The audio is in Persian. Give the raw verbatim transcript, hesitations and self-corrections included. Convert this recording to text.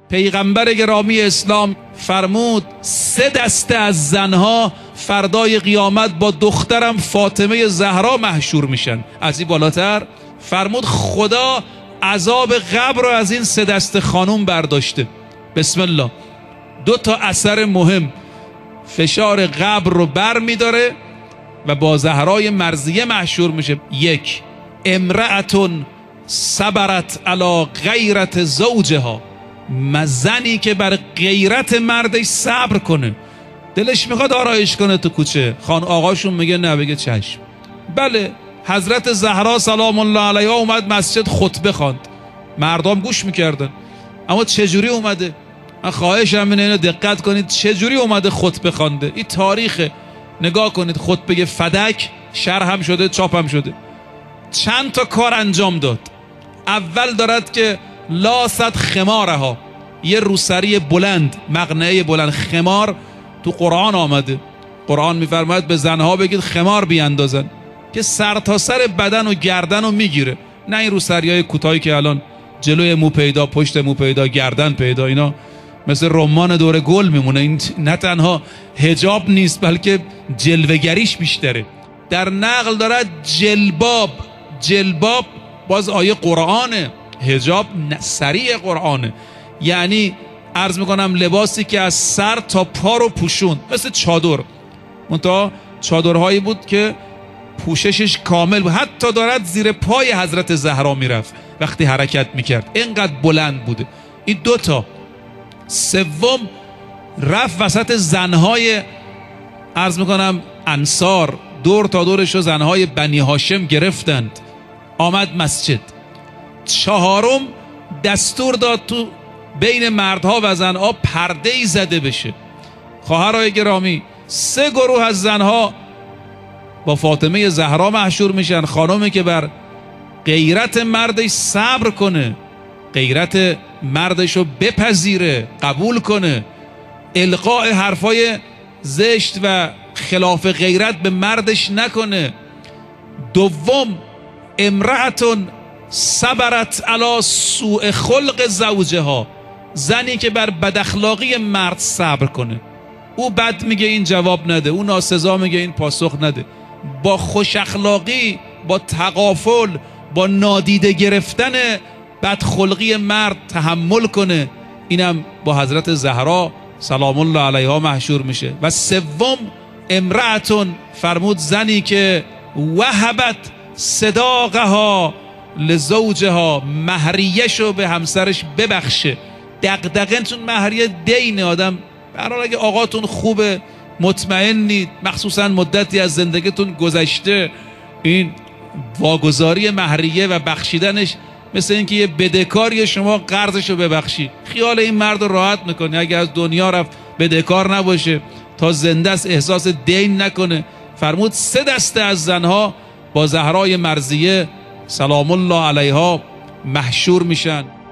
پیغمبر گرامی اسلام فرمود سه دسته از زنها فردای قیامت با دخترم فاطمه زهرا محشور میشن. از این بالاتر فرمود خدا عذاب قبر رو از این سه دسته خانوم برداشته. بسم الله. دو تا اثر مهم، فشار قبر رو بر میداره و با زهرای مرضیه محشور میشه. یک، امرأتون صبرت علی غیرت زوجها، زنی که بر غیرت مردش صبر کنه، دلش میخواد آرایش کنه تو کوچه، خان آقاشون میگه نه، بگه چشم. بله، حضرت زهرا سلام الله علیها اومد مسجد خطبه خواند، مردم گوش میکردن، اما چجوری اومده؟ من خواهشم اینه اینو دقت کنید، چجوری اومده خطبه خوانده. این تاریخه، نگاه کنید. خطبه فدک شرح هم شده، چاپ هم شده. چند تا کار انجام داد. اول دارد که لاست خمارها، یه روسری بلند، مقنعه بلند. خمار تو قرآن آمده، قرآن میفرماید به زنها بگید خمار بیاندازن که سر تا سر بدن و گردن رو میگیره، نه این روسری های کوتاهی که الان جلوی مو پیدا، پشت مو پیدا، گردن پیدا، اینا مثل رمان دور گل میمونه. این نه تنها حجاب نیست بلکه جلوگریش بیشتره. در نقل دارد جلباب، جلباب باز آیه قرآنه، حجاب سریع قرآنه، یعنی عرض میکنم لباسی که از سر تا پا رو پوشوند، مثل چادر، منتها چادرهایی بود که پوششش کامل بود، حتی دارد زیر پای حضرت زهرا میرفت وقتی حرکت میکرد، اینقدر بلند بوده. این دوتا. سوم، رفت وسط زنهای عرض میکنم انصار، دور تا دورشو زنهای بنی هاشم گرفتند، آمد مسجد. چهارم، دستور داد تو بین مردها و زنها پرده ای زده بشه. خواهرای گرامی، سه گروه از زنها با فاطمه زهرا محشور میشن. خانومی که بر غیرت مردش صبر کنه، غیرت مردش رو بپذیره، قبول کنه، القاء حرفای زشت و خلاف غیرت به مردش نکنه. دوم، امرأتون صبرت علی سوء خلق زوجها، زنی که بر بداخلاقی مرد صبر کنه، او بد میگه این جواب نده، او ناسزا میگه این پاسخ نده، با خوش اخلاقی، با تغافل، با نادیده گرفتن بدخلقی مرد تحمل کنه. اینم با حضرت زهرا سلام الله علیها محشور میشه. و سوم، امرأتون فرمود زنی که وهبت صداقها لزوجها، مهریه‌شو به همسرش ببخشه. دغدغه چون مهریه دین آدم، برحال اگه آقاتون خوبه، مطمئنید، مخصوصا مدتی از زندگیتون گذشته، این واگذاری مهریه و بخشیدنش مثل اینکه یه بدهکاری شما قرضشو ببخشی، خیال این مرد رو راحت میکنه. اگه از دنیا رفت بدهکار نباشه، تا زنده است احساس دین نکنه. فرمود سه دسته از زنها با زهرای مرضیه سلام الله علیها محشور میشن.